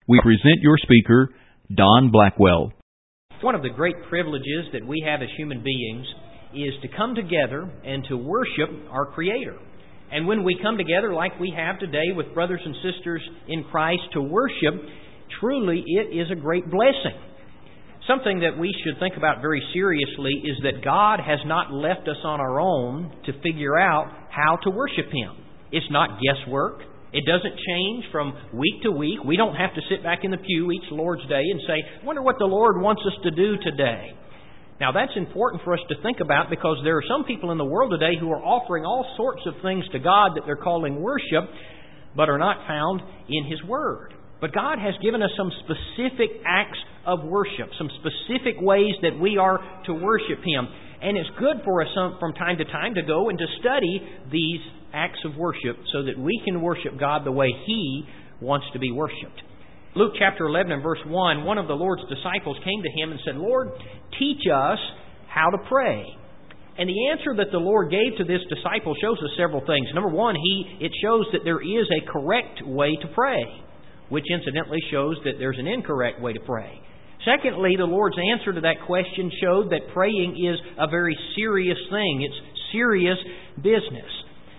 We present your speaker, Don Blackwell. One of the great privileges that we have as human beings is to come together and to worship our Creator. And when we come together like we have today with brothers and sisters in Christ to worship, truly it is a great blessing. Something that we should think about very seriously is that God has not left us on our own to figure out how to worship Him. It's not guesswork. It doesn't change from week to week. We don't have to sit back in the pew each Lord's Day and say, I wonder what the Lord wants us to do today. Now that's important for us to think about, because there are some people in the world today who are offering all sorts of things to God that they're calling worship, but are not found in His Word. But God has given us some specific acts of worship, some specific ways that we are to worship Him. And it's good for us from time to time to go and to study these acts of worship so that we can worship God the way He wants to be worshipped. Luke chapter 11 and verse 1, one of the Lord's disciples came to Him and said, Lord, teach us how to pray. And the answer that the Lord gave to this disciple shows us several things. Number one, it shows that there is a correct way to pray, which incidentally shows that there's an incorrect way to pray. Secondly, the Lord's answer to that question showed that praying is a very serious thing. It's serious business.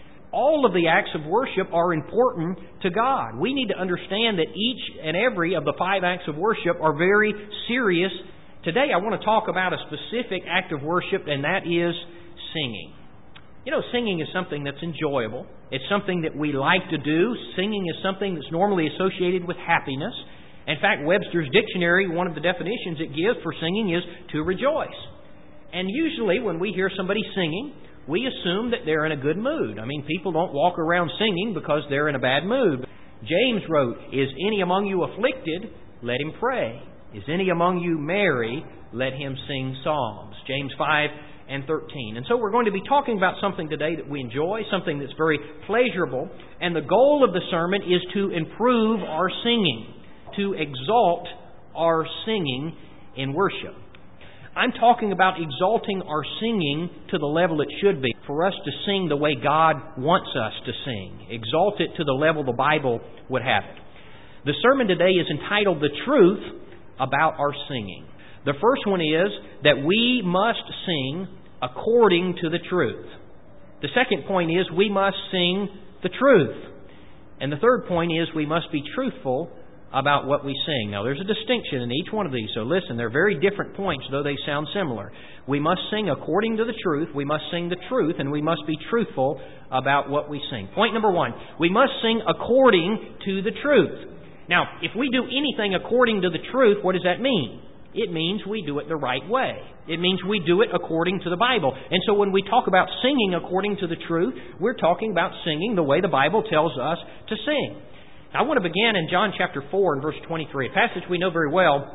All of the acts of worship are important to God. We need to understand that each and every of the 5 acts of worship are very serious. Today I want to talk about a specific act of worship, and that is singing. You know, singing is something that's enjoyable. It's something that we like to do. Singing is something that's normally associated with happiness. In fact, Webster's Dictionary, one of the definitions it gives for singing is to rejoice. And usually when we hear somebody singing, we assume that they're in a good mood. I mean, people don't walk around singing because they're in a bad mood. James wrote, Is any among you afflicted? Let him pray. Is any among you merry? Let him sing psalms. James 5 and 13. And so we're going to be talking about something today that we enjoy, something that's very pleasurable. And the goal of the sermon is to improve our singing, to exalt our singing in worship. I'm talking about exalting our singing to the level it should be, for us to sing the way God wants us to sing. Exalt it to the level the Bible would have it. The sermon today is entitled The Truth About Our Singing. The first one is that we must sing according to the truth. The second point is we must sing the truth. And the third point is we must be truthful about what we sing. Now, there's a distinction in each one of these, so listen, they're very different points, though they sound similar. We must sing according to the truth, we must sing the truth, and we must be truthful about what we sing. Point number one, we must sing according to the truth. Now, if we do anything according to the truth, what does that mean? It means we do it the right way. It means we do it according to the Bible. And so when we talk about singing according to the truth, we're talking about singing the way the Bible tells us to sing. I want to begin in John chapter 4 and verse 23, a passage we know very well,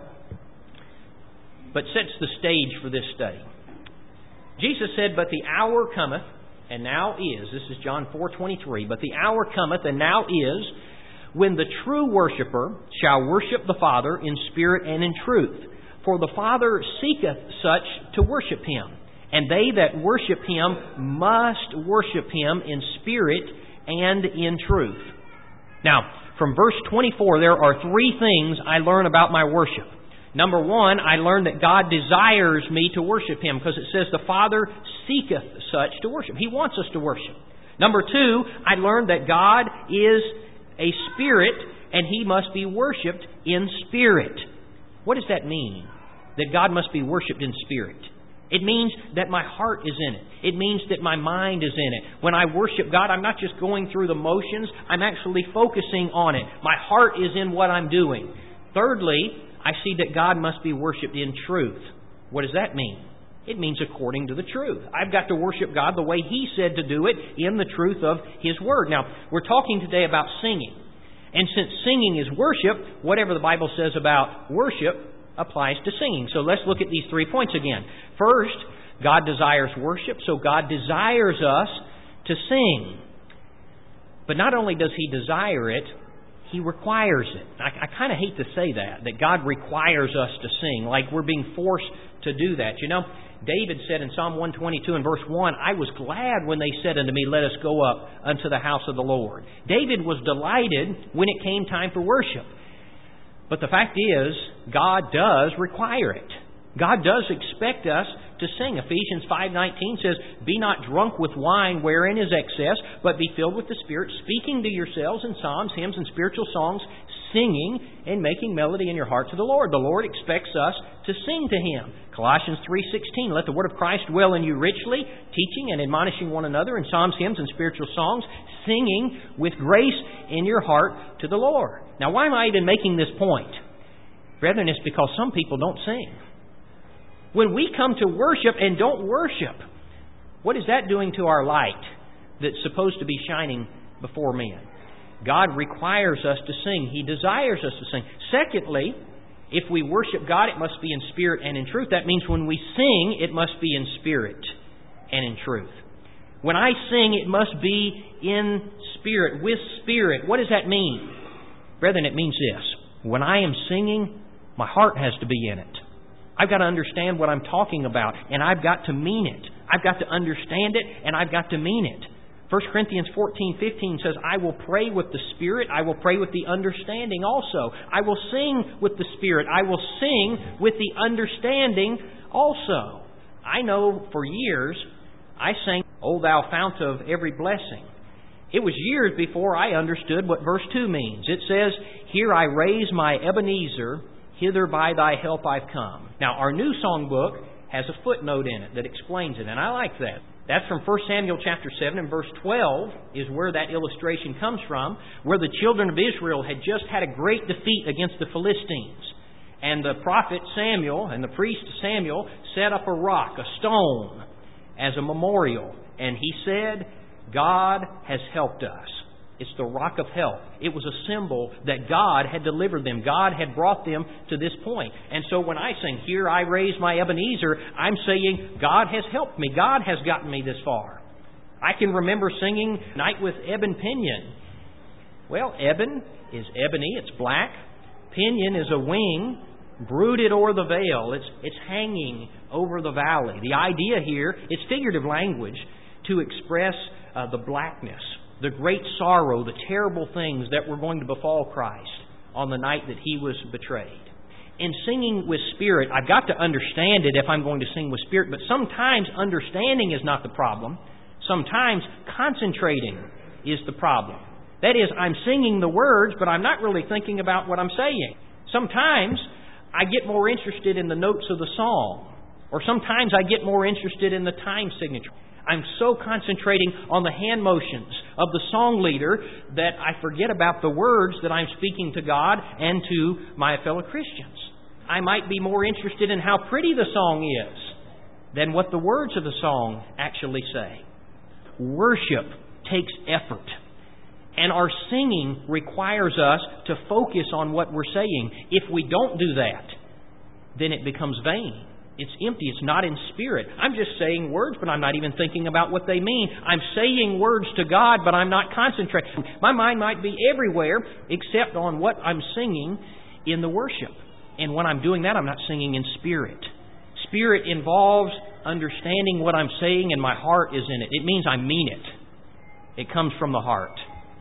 but sets the stage for this study. Jesus said, But the hour cometh, and now is, this is John 4:23, but the hour cometh, and now is, when the true worshiper shall worship the Father in spirit and in truth. For the Father seeketh such to worship Him, and they that worship Him must worship Him in spirit and in truth. Now, from verse 24, there are 3 things I learn about my worship. Number one, I learn that God desires me to worship Him, because it says the Father seeketh such to worship. He wants us to worship. Number two, I learn that God is a spirit and He must be worshipped in spirit. What does that mean? That God must be worshipped in spirit. It means that my heart is in it. It means that my mind is in it. When I worship God, I'm not just going through the motions. I'm actually focusing on it. My heart is in what I'm doing. Thirdly, I see that God must be worshipped in truth. What does that mean? It means according to the truth. I've got to worship God the way He said to do it in the truth of His Word. Now, we're talking today about singing. And since singing is worship, whatever the Bible says about worship applies to singing. So let's look at these 3 points again. First, God desires worship, so God desires us to sing. But not only does He desire it, He requires it. I kind of hate to say that God requires us to sing, like we're being forced to do that. You know, David said in Psalm 122 and verse 1, I was glad when they said unto me, Let us go up unto the house of the Lord. David was delighted when it came time for worship. But the fact is, God does require it. God does expect us to sing. Ephesians 5:19 says, "Be not drunk with wine wherein is excess, but be filled with the Spirit, speaking to yourselves in psalms, hymns, and spiritual songs, singing and making melody in your heart to the Lord." The Lord expects us to sing to Him. Colossians 3:16, "Let the word of Christ dwell in you richly, teaching and admonishing one another in psalms, hymns, and spiritual songs, singing with grace in your heart to the Lord." Now, why am I even making this point? Brethren, it's because some people don't sing. When we come to worship and don't worship, what is that doing to our light that's supposed to be shining before men? God requires us to sing. He desires us to sing. Secondly, if we worship God, it must be in spirit and in truth. That means when we sing, it must be in spirit and in truth. When I sing, it must be in spirit, with spirit. What does that mean? Brethren, it means this. When I am singing, my heart has to be in it. I've got to understand what I'm talking about, and I've got to mean it. I've got to understand it, and I've got to mean it. 1 Corinthians 14:15 says, "I will pray with the Spirit, I will pray with the understanding also. I will sing with the Spirit, I will sing with the understanding also." I know for years, I sang, "O thou fount of every blessing." It was years before I understood what verse 2 means. It says, "Here I raise my Ebenezer, hither by thy help I've come." Now, our new songbook has a footnote in it that explains it, and I like that. That's from 1 Samuel chapter 7, and verse 12 is where that illustration comes from, where the children of Israel had just had a great defeat against the Philistines. And the prophet Samuel and the priest Samuel set up a rock, a stone, as a memorial. And he said, "God has helped us." It's the rock of help. It was a symbol that God had delivered them. God had brought them to this point. And so when I sing, "Here I raise my Ebenezer," I'm saying, God has helped me. God has gotten me this far. I can remember singing "Night with Eben Pinion." Well, Eben is ebony. It's black. Pinion is a wing brooded o'er the vale. It's hanging over the valley. The idea here is figurative language to express the blackness, the great sorrow, the terrible things that were going to befall Christ on the night that He was betrayed. In singing with spirit, I've got to understand it if I'm going to sing with spirit, but sometimes understanding is not the problem. Sometimes concentrating is the problem. That is, I'm singing the words, but I'm not really thinking about what I'm saying. Sometimes I get more interested in the notes of the song, or sometimes I get more interested in the time signature. I'm so concentrating on the hand motions of the song leader that I forget about the words that I'm speaking to God and to my fellow Christians. I might be more interested in how pretty the song is than what the words of the song actually say. Worship takes effort, and our singing requires us to focus on what we're saying. If we don't do that, then it becomes vain. It's empty. It's not in spirit. I'm just saying words, but I'm not even thinking about what they mean. I'm saying words to God, but I'm not concentrating. My mind might be everywhere except on what I'm singing in the worship. And when I'm doing that, I'm not singing in spirit. Spirit involves understanding what I'm saying, and my heart is in it. It means I mean it. It comes from the heart.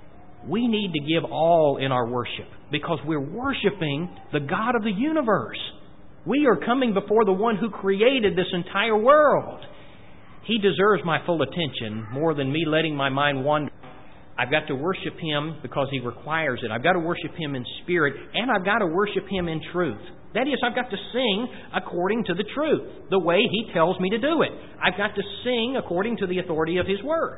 We need to give all in our worship because we're worshiping the God of the universe. We are coming before the one who created this entire world. He deserves my full attention more than me letting my mind wander. I've got to worship Him because He requires it. I've got to worship Him in spirit, and I've got to worship Him in truth. That is, I've got to sing according to the truth, the way He tells me to do it. I've got to sing according to the authority of His Word.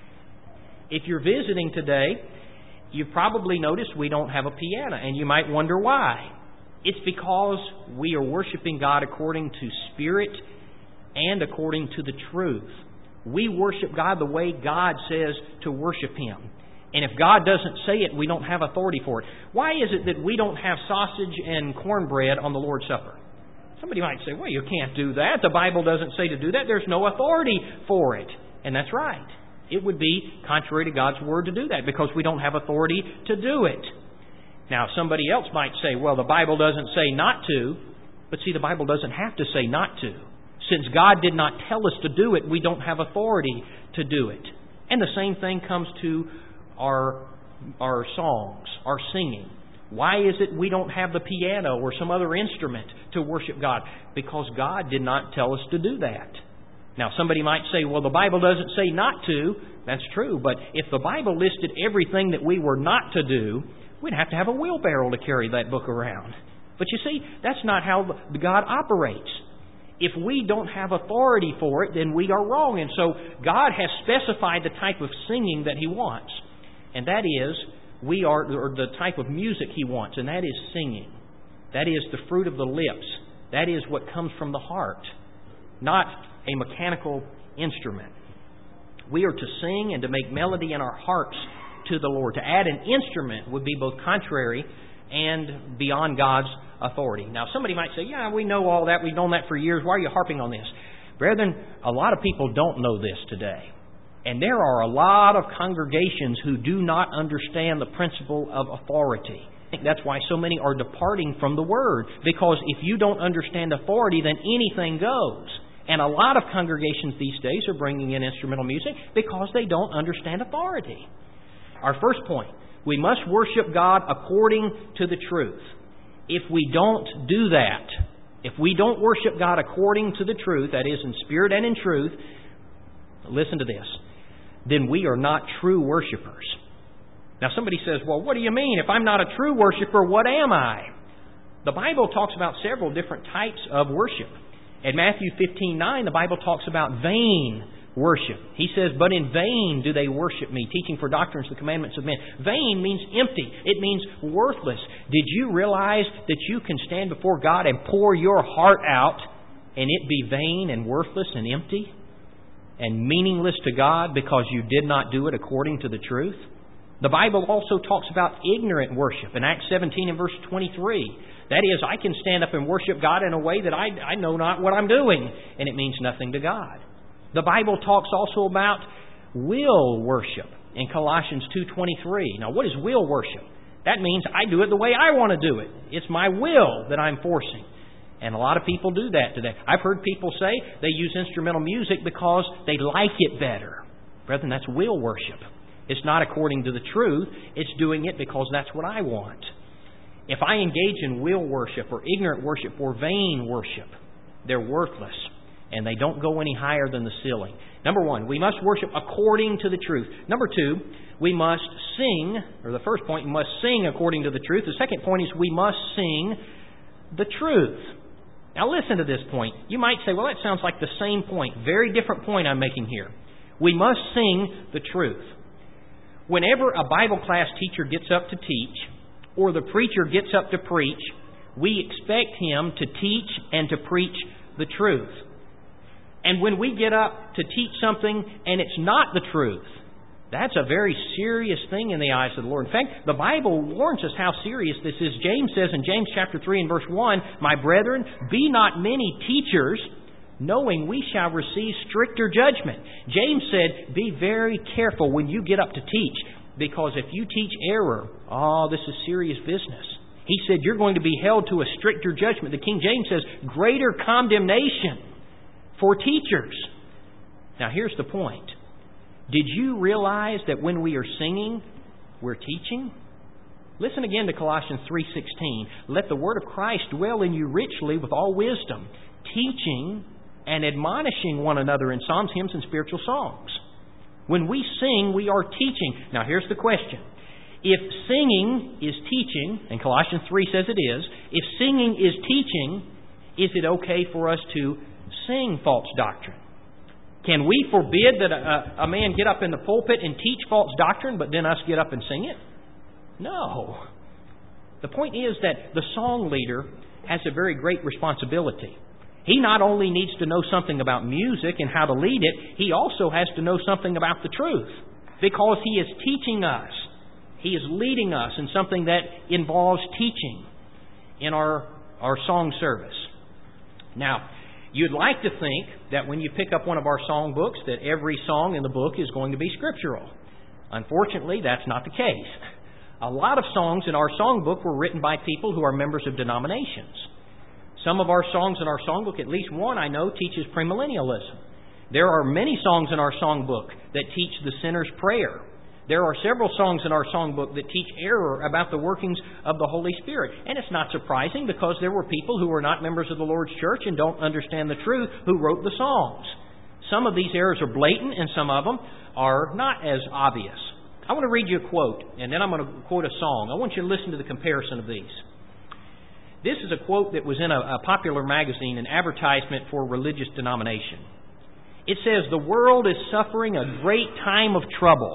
If you're visiting today, you've probably noticed we don't have a piano, and you might wonder why. It's because we are worshiping God according to spirit and according to the truth. We worship God the way God says to worship Him. And if God doesn't say it, we don't have authority for it. Why is it that we don't have sausage and cornbread on the Lord's Supper? Somebody might say, well, you can't do that. The Bible doesn't say to do that. There's no authority for it. And that's right. It would be contrary to God's Word to do that because we don't have authority to do it. Now, somebody else might say, well, the Bible doesn't say not to. But see, the Bible doesn't have to say not to. Since God did not tell us to do it, we don't have authority to do it. And the same thing comes to our songs, our singing. Why is it we don't have the piano or some other instrument to worship God? Because God did not tell us to do that. Now, somebody might say, well, the Bible doesn't say not to. That's true. But if the Bible listed everything that we were not to do, we'd have to have a wheelbarrow to carry that book around. But you see, that's not how God operates. If we don't have authority for it, then we are wrong. And so God has specified the type of singing that He wants. And that is, or the type of music He wants, and that is singing. That is the fruit of the lips. That is what comes from the heart, not a mechanical instrument. We are to sing and to make melody in our hearts to the Lord. To add an instrument would be both contrary and beyond God's authority. Now, somebody might say, yeah, we know all that. We've known that for years. Why are you harping on this? Brethren, a lot of people don't know this today. And there are a lot of congregations who do not understand the principle of authority. I think that's why so many are departing from the Word. Because if you don't understand authority, then anything goes. And a lot of congregations these days are bringing in instrumental music because they don't understand authority. Our first point, we must worship God according to the truth. If we don't do that, if we don't worship God according to the truth, that is in spirit and in truth, listen to this, then we are not true worshipers. Now somebody says, well, what do you mean? If I'm not a true worshiper, what am I? The Bible talks about several different types of worship. In Matthew 15:9, the Bible talks about vain worship. He says, but in vain do they worship me, teaching for doctrines the commandments of men. Vain means empty. It means worthless. Did you realize that you can stand before God and pour your heart out and it be vain and worthless and empty and meaningless to God because you did not do it according to the truth? The Bible also talks about ignorant worship in Acts 17 and verse 23. That is, I can stand up and worship God in a way that I know not what I'm doing, and it means nothing to God. The Bible talks also about will worship in Colossians 2:23. Now, what is will worship? That means I do it the way I want to do it. It's my will that I'm forcing. And a lot of people do that today. I've heard people say they use instrumental music because they like it better. Brethren, that's will worship. It's not according to the truth. It's doing it because that's what I want. If I engage in will worship or ignorant worship or vain worship, they're worthless and they don't go any higher than the ceiling. Number one, we must worship according to the truth. Number two, we must sing, or the first point, we must sing according to the truth. The second point is we must sing the truth. Now listen to this point. You might say, well, that sounds like the same point. Very different point I'm making here. We must sing the truth. Whenever a Bible class teacher gets up to teach, or the preacher gets up to preach, we expect him to teach and to preach the truth. And when we get up to teach something and it's not the truth, that's a very serious thing in the eyes of the Lord. In fact, the Bible warns us how serious this is. James says in James chapter 3 and verse 1, my brethren, be not many teachers, knowing we shall receive stricter judgment. James said, be very careful when you get up to teach, because if you teach error, this is serious business. He said you're going to be held to a stricter judgment. The King James says greater condemnation for teachers. Now here's the point. Did you realize that when we are singing, we're teaching? Listen again to Colossians 3:16. Let the word of Christ dwell in you richly with all wisdom, teaching and admonishing one another in psalms, hymns, and spiritual songs. When we sing, we are teaching. Now here's the question. If singing is teaching, and Colossians 3 says it is, if singing is teaching, is it okay for us to sing false doctrine? Can we forbid that a man get up in the pulpit and teach false doctrine, but then us get up and sing it? No. The point is that the song leader has a very great responsibility. He not only needs to know something about music and how to lead it, he also has to know something about the truth. Because he is teaching us. He is leading us in something that involves teaching in our song service. Now, you'd like to think that when you pick up one of our song books that every song in the book is going to be scriptural. Unfortunately, that's not the case. A lot of songs in our songbook were written by people who are members of denominations. Some of our songs in our songbook, at least one I know, teaches premillennialism. There are many songs in our songbook that teach the sinner's prayer. There are several songs in our songbook that teach error about the workings of the Holy Spirit. And it's not surprising because there were people who were not members of the Lord's church and don't understand the truth who wrote the songs. Some of these errors are blatant and some of them are not as obvious. I want to read you a quote, and then I'm going to quote a song. I want you to listen to the comparison of these. This is a quote that was in a popular magazine, an advertisement for a religious denomination. It says, "The world is suffering a great time of trouble.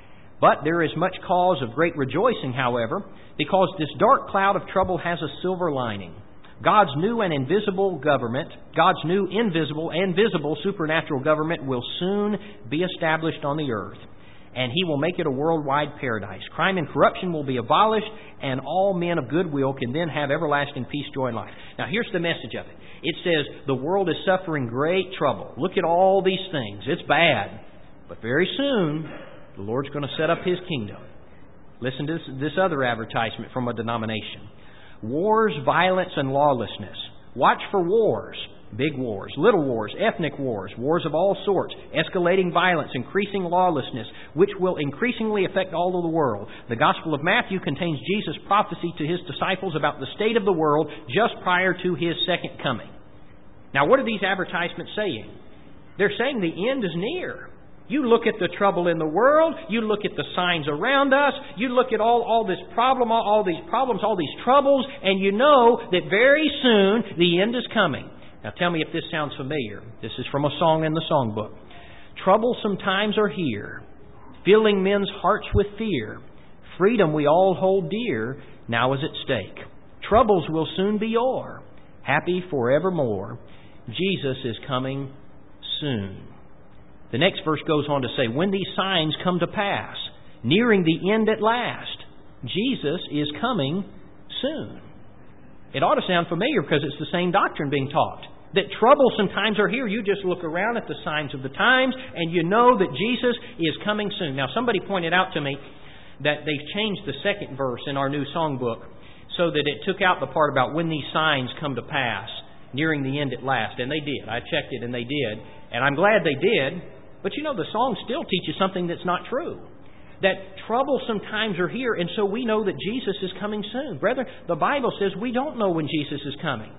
But there is much cause of great rejoicing, however, because this dark cloud of trouble has a silver lining. God's new and invisible government, God's new invisible and visible supernatural government will soon be established on the earth, and He will make it a worldwide paradise. Crime and corruption will be abolished, and all men of goodwill can then have everlasting peace, joy, and life." Now, here's the message of it. It says, the world is suffering great trouble. Look at all these things. It's bad. But very soon, the Lord's going to set up His kingdom. Listen to this other advertisement from a denomination. "Wars, violence, and lawlessness. Watch for wars. Big wars, little wars, ethnic wars, wars of all sorts, escalating violence, increasing lawlessness, which will increasingly affect all of the world. The Gospel of Matthew contains Jesus' prophecy to His disciples about the state of the world just prior to His second coming." Now, what are these advertisements saying? They're saying the end is near. You look at the trouble in the world, you look at the signs around us, you look at all this problem, all these problems, all these troubles, and you know that very soon the end is coming. Now tell me if this sounds familiar. This is from a song in the songbook. "Troublesome times are here, filling men's hearts with fear. Freedom we all hold dear, now is at stake. Troubles will soon be o'er, happy forevermore. Jesus is coming soon." The next verse goes on to say, "When these signs come to pass, nearing the end at last, Jesus is coming soon." It ought to sound familiar because it's the same doctrine being taught. That troublesome times are here. You just look around at the signs of the times and you know that Jesus is coming soon. Now, somebody pointed out to me that they've changed the second verse in our new songbook so that it took out the part about when these signs come to pass, nearing the end at last. And they did. I checked it and they did. And I'm glad they did. But you know, the song still teaches something that's not true. That troublesome times are here, and so we know that Jesus is coming soon. Brethren, the Bible says we don't know when Jesus is coming.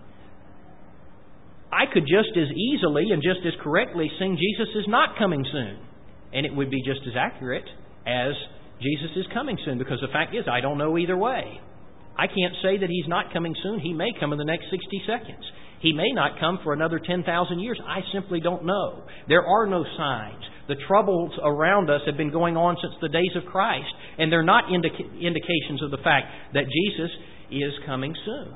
I could just as easily and just as correctly sing Jesus is not coming soon. And it would be just as accurate as Jesus is coming soon, because the fact is I don't know either way. I can't say that He's not coming soon. He may come in the next 60 seconds. He may not come for another 10,000 years. I simply don't know. There are no signs. The troubles around us have been going on since the days of Christ, and they're not indications of the fact that Jesus is coming soon.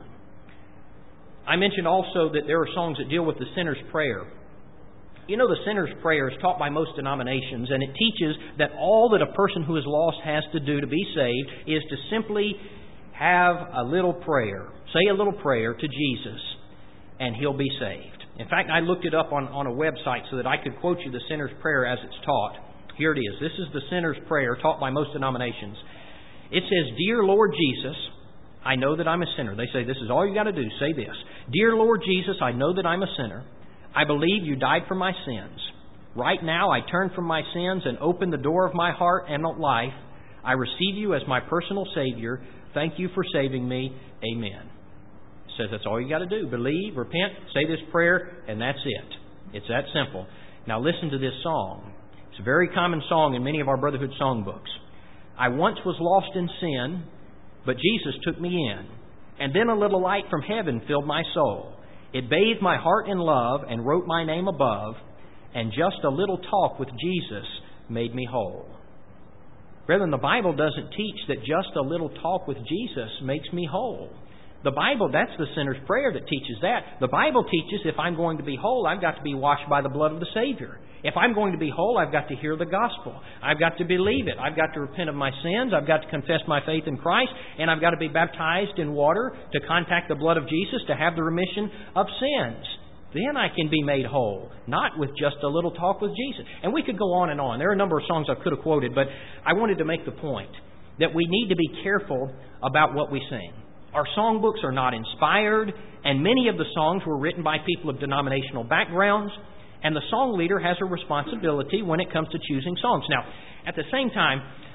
I mentioned also that there are songs that deal with the sinner's prayer. You know, the sinner's prayer is taught by most denominations, and it teaches that all that a person who is lost has to do to be saved is to simply have a little prayer. Say a little prayer to Jesus, and he'll be saved. In fact, I looked it up on a website so that I could quote you the sinner's prayer as it's taught. Here it is. This is the sinner's prayer taught by most denominations. It says, "Dear Lord Jesus, I know that I'm a sinner." They say this is all you got to do. Say this. "Dear Lord Jesus, I know that I'm a sinner. I believe you died for my sins. Right now I turn from my sins and open the door of my heart and life. I receive you as my personal Savior. Thank you for saving me. Amen." It says that's all you got to do. Believe, repent, say this prayer, and that's it. It's that simple. Now listen to this song. It's a very common song in many of our Brotherhood songbooks. "I once was lost in sin, but Jesus took me in. And then a little light from heaven filled my soul. It bathed my heart in love and wrote my name above. And just a little talk with Jesus made me whole." Brethren, the Bible doesn't teach that just a little talk with Jesus makes me whole. The Bible, that's the sinner's prayer that teaches that. The Bible teaches if I'm going to be whole, I've got to be washed by the blood of the Savior. If I'm going to be whole, I've got to hear the gospel. I've got to believe it. I've got to repent of my sins. I've got to confess my faith in Christ. And I've got to be baptized in water to contact the blood of Jesus to have the remission of sins. Then I can be made whole, not with just a little talk with Jesus. And we could go on and on. There are a number of songs I could have quoted, but I wanted to make the point that we need to be careful about what we sing. Our songbooks are not inspired, and many of the songs were written by people of denominational backgrounds, and the song leader has a responsibility when it comes to choosing songs. Now, at the same time,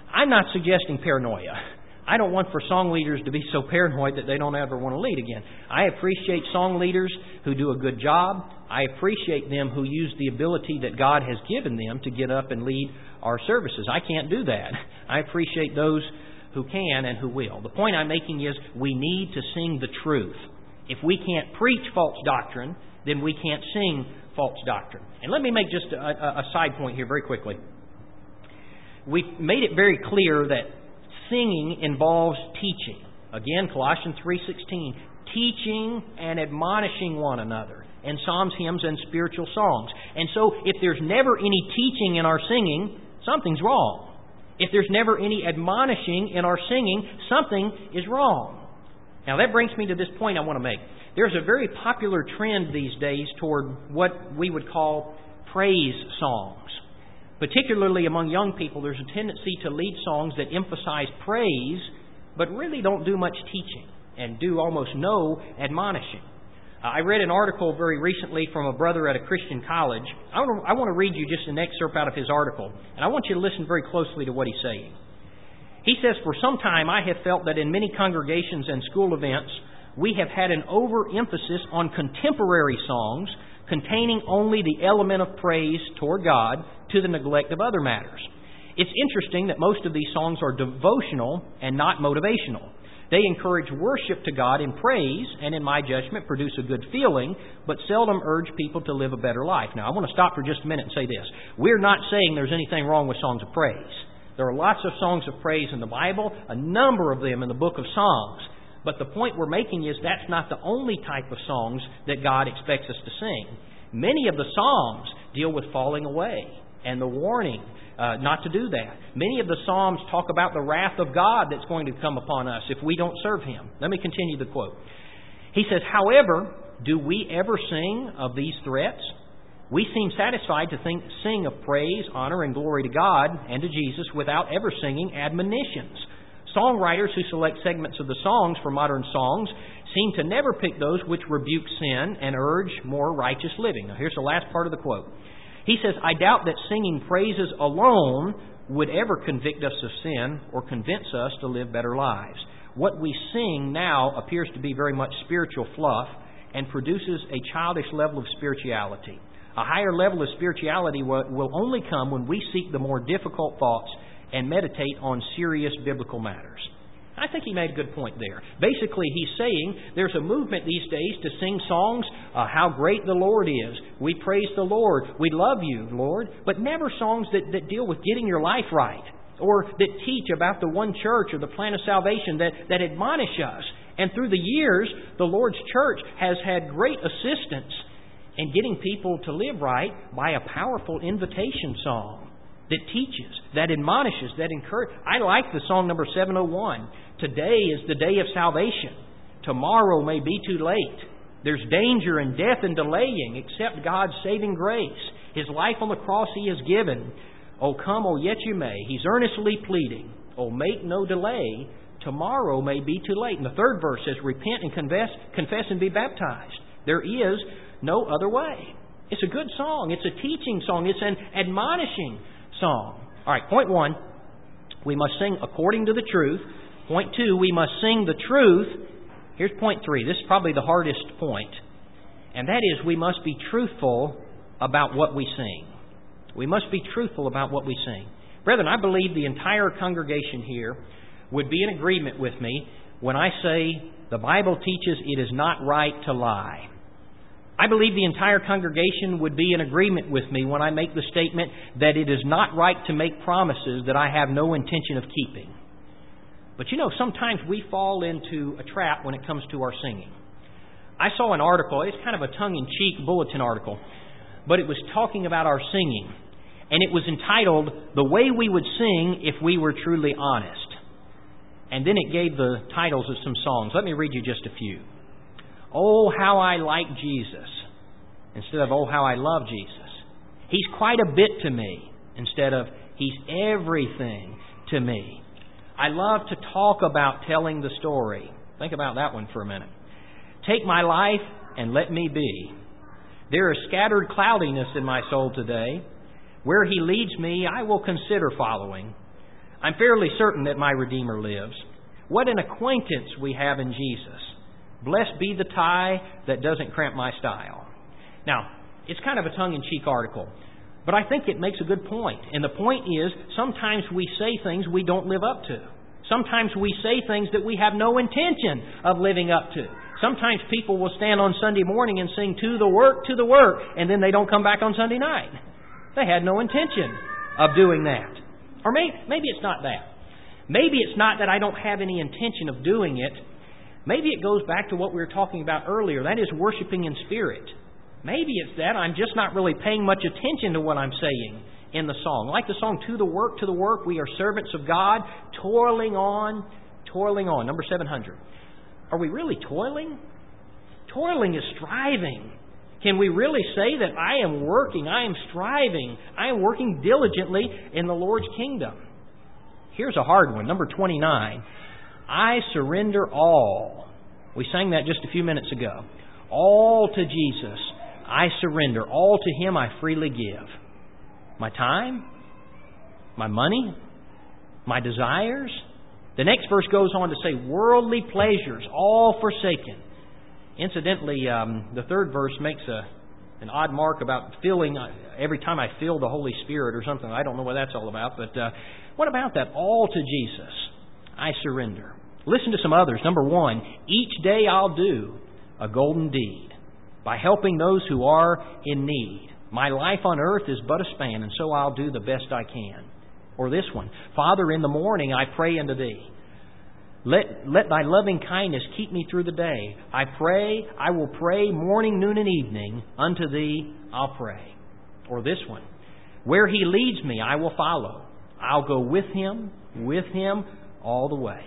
I'm not suggesting paranoia. I don't want for song leaders to be so paranoid that they don't ever want to lead again. I appreciate song leaders who do a good job. I appreciate them who use the ability that God has given them to get up and lead our services. I can't do that. I appreciate those who can and who will. The point I'm making is we need to sing the truth. If we can't preach false doctrine, then we can't sing false doctrine. And let me make just a side point here very quickly. We've made it very clear that singing involves teaching. Again, Colossians 3:16, teaching and admonishing one another, and psalms, hymns, and spiritual songs. And so, if there's never any teaching in our singing, something's wrong. If there's never any admonishing in our singing, something is wrong. Now, that brings me to this point I want to make. There's a very popular trend these days toward what we would call praise songs. Particularly among young people, there's a tendency to lead songs that emphasize praise, but really don't do much teaching and do almost no admonishing. I read an article very recently from a brother at a Christian college. I want to read you just an excerpt out of his article, and I want you to listen very closely to what he's saying. He says, "For some time I have felt that in many congregations and school events, we have had an overemphasis on contemporary songs containing only the element of praise toward God to the neglect of other matters. It's interesting that most of these songs are devotional and not motivational. They encourage worship to God in praise and, in my judgment, produce a good feeling, but seldom urge people to live a better life." Now, I want to stop for just a minute and say this. We're not saying there's anything wrong with songs of praise. There are lots of songs of praise in the Bible, a number of them in the book of Psalms. But the point we're making is that's not the only type of songs that God expects us to sing. Many of the Psalms deal with falling away and the warning not to do that. Many of the Psalms talk about the wrath of God that's going to come upon us if we don't serve Him. Let me continue the quote. He says, "However, do we ever sing of these threats? We seem satisfied to sing of praise, honor, and glory to God and to Jesus without ever singing admonitions. Songwriters who select segments of the songs for modern songs seem to never pick those which rebuke sin and urge more righteous living." Now, here's the last part of the quote. He says, "I doubt that singing praises alone would ever convict us of sin or convince us to live better lives. What we sing now appears to be very much spiritual fluff and produces a childish level of spirituality. A higher level of spirituality will only come when we seek the more difficult thoughts and meditate on serious biblical matters." I think he made a good point there. Basically, he's saying there's a movement these days to sing songs, how great the Lord is. We praise the Lord. We love you, Lord. But never songs that deal with getting your life right or that teach about the one church or the plan of salvation that admonish us. And through the years, the Lord's church has had great assistance in getting people to live right by a powerful invitation song that teaches, that admonishes, that encourages. I like the song number 701. "Today is the day of salvation. Tomorrow may be too late. There's danger and death in delaying, except God's saving grace. His life on the cross He has given. Oh, come, oh, yet you may. He's earnestly pleading. Oh, make no delay. Tomorrow may be too late." And the third verse says, "Repent and confess and be baptized. There is no other way." It's a good song. It's a teaching song. It's an admonishing song. All right, point one, we must sing according to the truth. Point two, we must sing the truth. Here's point three. This is probably the hardest point. And that is we must be truthful about what we sing. We must be truthful about what we sing. Brethren, I believe the entire congregation here would be in agreement with me when I say the Bible teaches it is not right to lie. I believe the entire congregation would be in agreement with me when I make the statement that it is not right to make promises that I have no intention of keeping. But you know, sometimes we fall into a trap when it comes to our singing. I saw an article, it's kind of a tongue-in-cheek bulletin article, but it was talking about our singing. And it was entitled, "The Way We Would Sing If We Were Truly Honest." And then it gave the titles of some songs. Let me read you just a few. "Oh, how I like Jesus," instead of "Oh, how I love Jesus." "He's quite a bit to me," instead of "He's everything to me." "I love to talk about telling the story." Think about that one for a minute. "Take my life and let me be." "There is scattered cloudiness in my soul today. Where He leads me, I will consider following." I'm fairly certain that my Redeemer lives. What an acquaintance we have in Jesus. Blessed be the tie that doesn't cramp my style. Now, it's kind of a tongue-in-cheek article, but I think it makes a good point. And the point is, sometimes we say things we don't live up to. Sometimes we say things that we have no intention of living up to. Sometimes people will stand on Sunday morning and sing to the work, and then they don't come back on Sunday night. They had no intention of doing that. Or maybe it's not that. Maybe it's not that I don't have any intention of doing it. Maybe it goes back to what we were talking about earlier. That is worshiping in spirit. Maybe it's that I'm just not really paying much attention to what I'm saying in the song. Like the song, to the work, we are servants of God, toiling on. Number 700. Are we really toiling? Toiling is striving. Can we really say that I am working, I am striving, I am working diligently in the Lord's kingdom? Here's a hard one. Number 29. I surrender all. We sang that just a few minutes ago. All to Jesus I surrender. All to Him I freely give. My time? My money? My desires? The next verse goes on to say, worldly pleasures, all forsaken. Incidentally, the third verse makes an odd mark about feeling, every time I feel the Holy Spirit or something. I don't know what that's all about, but what about that? All to Jesus I surrender. Listen to some others. Number 1, each day I'll do a golden deed by helping those who are in need. My life on earth is but a span, and so I'll do the best I can. Or this one, Father, in the morning I pray unto Thee. Let Thy loving kindness keep me through the day. I will pray morning, noon, and evening. Unto Thee I'll pray. Or this one, where He leads me I will follow. I'll go with Him all the way.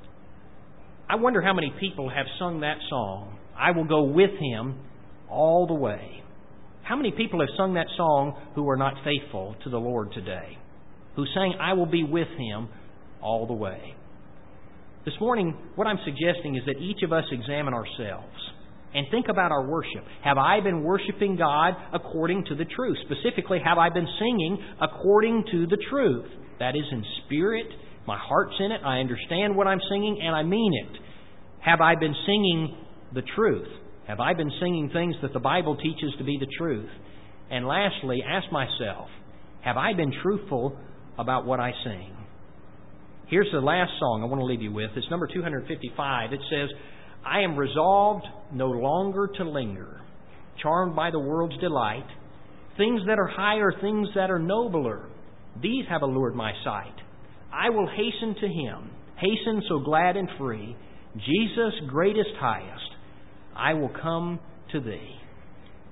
I wonder how many people have sung that song, I will go with Him all the way. How many people have sung that song who are not faithful to the Lord today? Who sang, I will be with Him all the way. This morning, what I'm suggesting is that each of us examine ourselves and think about our worship. Have I been worshiping God according to the truth? Specifically, have I been singing according to the truth? That is in spirit, my heart's in it, I understand what I'm singing, and I mean it. Have I been singing the truth? Have I been singing things that the Bible teaches to be the truth? And lastly, ask myself, have I been truthful about what I sing? Here's the last song I want to leave you with. It's number 255. It says, I am resolved no longer to linger, charmed by the world's delight. Things that are higher, things that are nobler, these have allured my sight. I will hasten to Him, hasten so glad and free. Jesus, greatest, highest, I will come to Thee.